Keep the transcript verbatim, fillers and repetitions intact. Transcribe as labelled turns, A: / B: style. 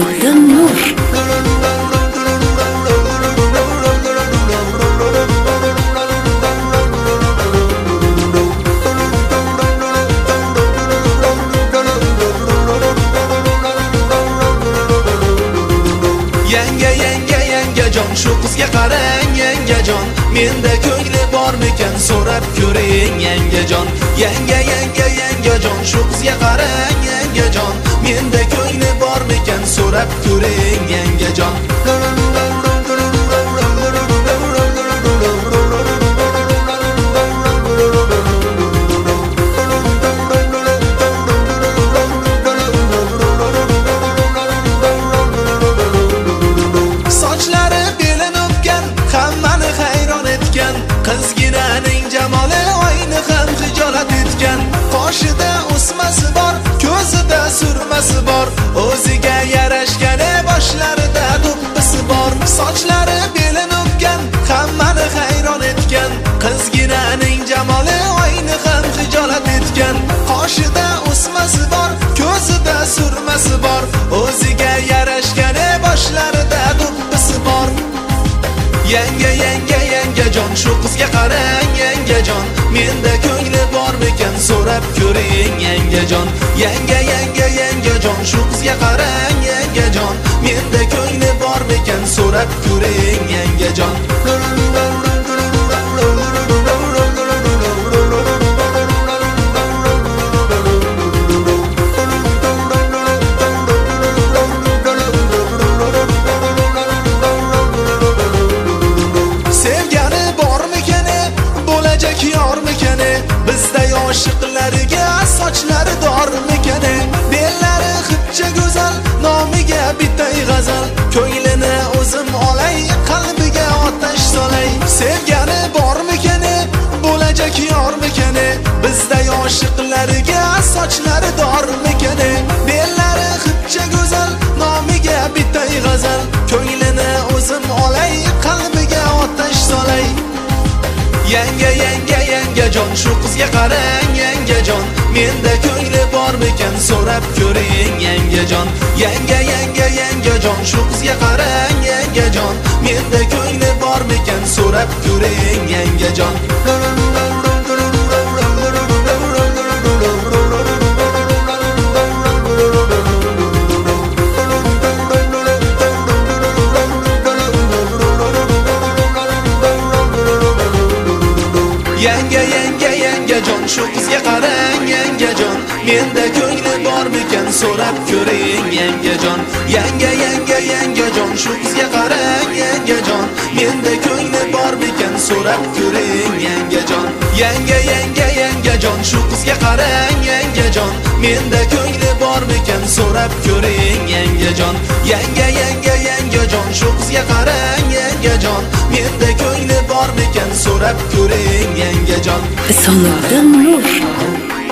A: Husniddin Nur.
B: Yanga yanga yanga jon, shu qizga qarang yangajon, menda ko'ngli bormikan so'rab ko'ring yangajon. Yanga yanga yanga jon, shu qizga qarang yangajon, menda ko'ngli bormikan so'rab ko'ring yangajon. Qizginaning jamoli oyni ham hijolat etgan, qoshida o'smasi bor, ko'zida surmasi bor, o'ziga yarashgani boshlarida do'ppisi bor. Sochlari belin o'pgan, hammani hayron etgan, qizginaning jamoli oyni ham hijolat etgan, qoshida o'smasi bor, ko'zida surmasi bor, o'ziga yarashgani boshlarida do'ppisi bor. Yanga yanga yanga jon, shu qizga qarang yangajon, menda ko'ngli bormikan so'rab ko'ring yangajon. Yanga yanga yanga jon, shu qizga qarang yangajon, menda ko'ngli bormikan so'rab ko'ring yangajon. Bizda oshiqlarga sochlari dormikani, bellari xipcha go'zal, nomiga bittay g'azal, ko'nglini o'zim olay, qalbiga otash solay. Sevgani bormikani, bo'lajak yormikani, bizda oshiqlarga sochlari dormikani, bellari xipcha go'zal, nomiga bittay g'azal, ko'nglini o'zim olay, qalbiga otash solay. Yanga yanga yanga jon, shu qizga qarang yangajon, menda ko'ngli bormikan so'rab ko'ring yangajon. Yanga yanga yanga jon, shu qizga qarang yangajon, menda ko'ngli bormikan so'rab ko'ring yangajon. Yanga yanga yanga jon, shu qizga qarang yangajon, menda ko'ngli bormikan so'rab ko'ring yangajon. Yanga yanga yanga jon, shu qizga qarang yangajon, menda ko'ngli bormikan so'rab ko'ring yangajon. Yanga yanga yanga jon, shu qizga qarang yangajon, menda ko'ngli bormikan so'rab ko'ring yangajon. Yanga yanga yanga jon, shu qizga qarang yangajon, menda ko'ngli bormikan so'rab ko'ring yangajon.
A: Husniddin Nur.